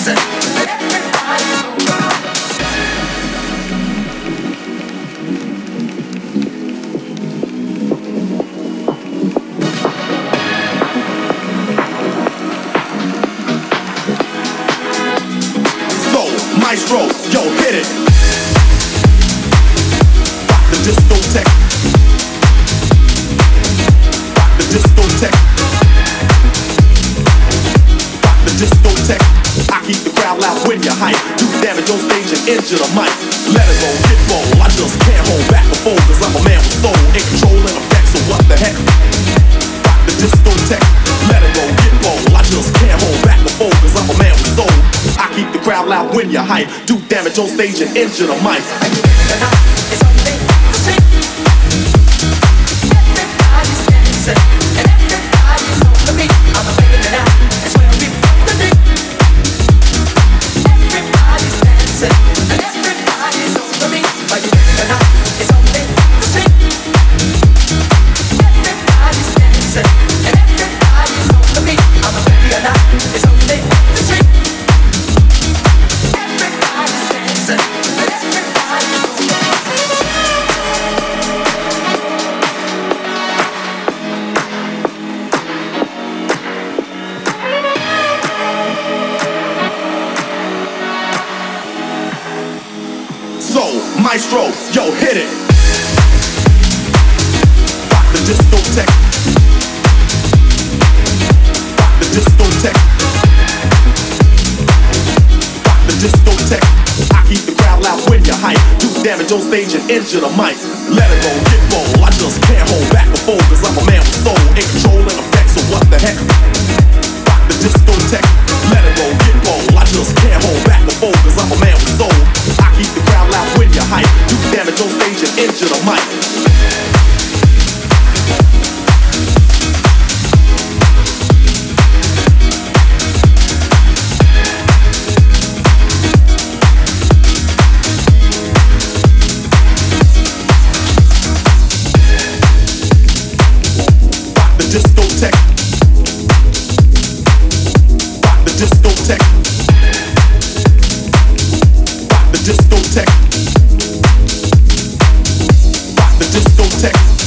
Maestro, yo, hit it. Rock the discotheque. Rock the discotheque. Rock the discotheque. I keep the crowd loud when you hype. Do damage on stage and injure the mic. Let it go, get roll. I just can't hold back or fold, cause I'm a man with soul. In control and effect, so what the heck? Rock the discotheque. Let it go, get roll. I just can't hold back or fold, cause I'm a man with soul. I keep the crowd loud when you hype. Do damage on stage and injure the mic. It's only the street. Everybody's dancing and everybody's on the beat. I'm playing it out. It's where we put the beat. Everybody's dancing and everybody's on the beat. Are you ready or not? It's only the street. Everybody's dancing and everybody's on the beat. I'm ready or not? It's only the street. Maestro, yo, hit it. Rock the discotheque. Rock the discotheque. Rock the discotheque. I keep the crowd loud when you hype. Do damage on stage and injure the mic. Let it go, get roll. I just can't hold back or fold, cause I'm a man with soul. In control and effect, so what the heck? Rock the discotheque. Let it go, get roll. I just can't hold back or fold, cause I'm a man with soul. I keep the crowd loud when you hype. Do damage on stage and injure the mic. Rock the discotheque. Rock the discotheque. Rock the discotheque. Rock the discotheque.